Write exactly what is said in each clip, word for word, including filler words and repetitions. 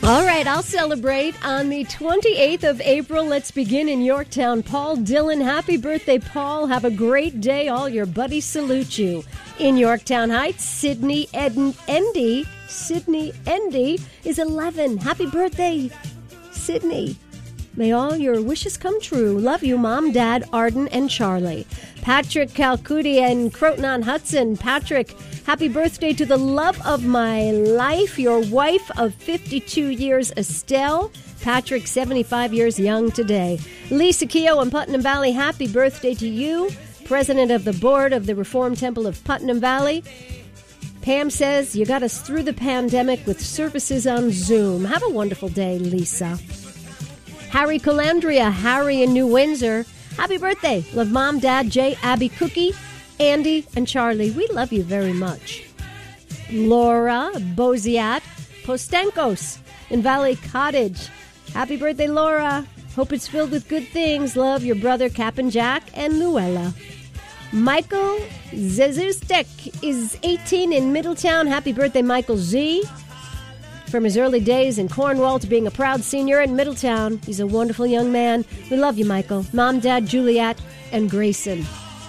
All right, I'll celebrate on the twenty-eighth of April. Let's begin in Yorktown. Paul Dillon, happy birthday, Paul. Have a great day. All your buddies salute you. In Yorktown Heights, Sydney Eden Endy, Sydney Endy is eleven. Happy birthday, Sydney. May all your wishes come true. Love you, Mom, Dad, Arden, and Charlie. Patrick Calcuti and Croton-on-Hudson. Patrick, happy birthday to the love of my life, your wife of fifty-two years, Estelle. Patrick, seventy-five years young today. Lisa Keogh in Putnam Valley, happy birthday to you. President of the board of the Reformed Temple of Putnam Valley. Pam says, you got us through the pandemic with services on Zoom. Have a wonderful day, Lisa. Harry Calandria, Harry in New Windsor. Happy birthday. Love Mom, Dad, Jay, Abby, Cookie, Andy, and Charlie. We love you very much. Laura Boziat Postenkos in Valley Cottage. Happy birthday, Laura. Hope it's filled with good things. Love your brother, Cap'n Jack, and Luella. Michael Zezustek is eighteen in Middletown. Happy birthday, Michael Z. From his early days in Cornwall to being a proud senior in Middletown, he's a wonderful young man. We love you, Michael. Mom, Dad, Juliet, and Grayson.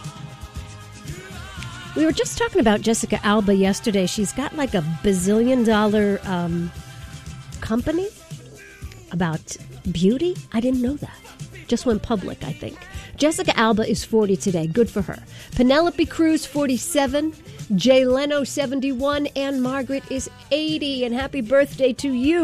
We were just talking about Jessica Alba yesterday. She's got like a bazillion dollar um, company about beauty. I didn't know that. Just went public, I think. Jessica Alba is forty today. Good for her. Penelope Cruz, forty-seven. Jay Leno, seventy-one. And Margaret is eighty. And happy birthday to you.